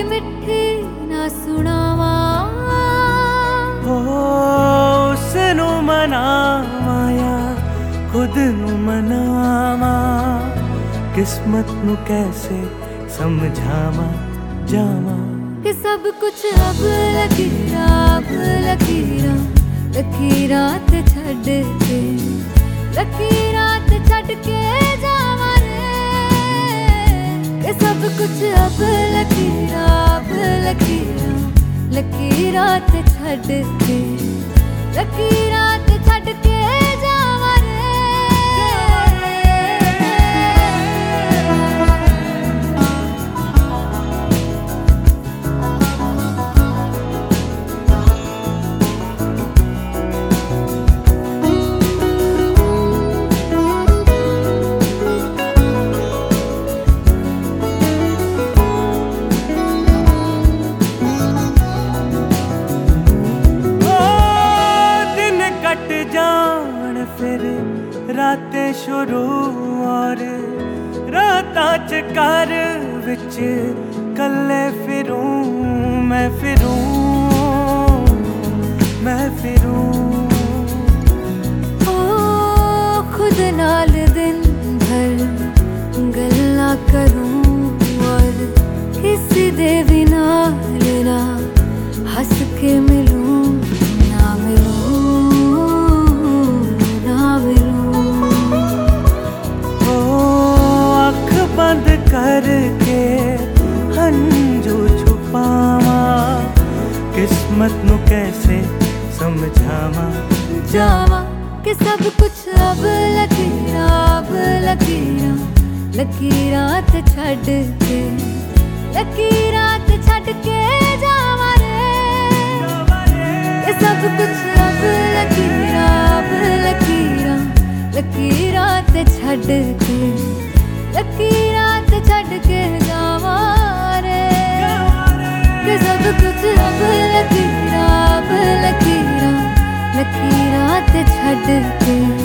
मिठी ना सुनावा उसनू मनावा या खुद नू मनावा किस्मत नू कैसे समझावा जावा कि सब कुछ अब लकीरा लकीरा ते छड़ के लकीरा ते छड़ के जावा रे कि सब कुछ अब लकीरा लकीरा ते छड़ के लकीरा ते छड़ के जावा फिर रातें शुरू और रातां च घर विच कल्ले फिरूं मैं खुद नाल दिन भर गल्ला करूं और किसी दे भी नाल ना हंस के मिलूं ना बंद करके हंजू छुपावा किस्मत नू कैसे समझावा जावा कि सब कुछ अब लकीरा ते छड़ के लकीरा ते छड़ के जावा रे कि सब कुछ अब लकीरा ते छड़ के लकीरा ते छड़ के जावा रे कि सब कुछ अब लकीरा ते छड़ के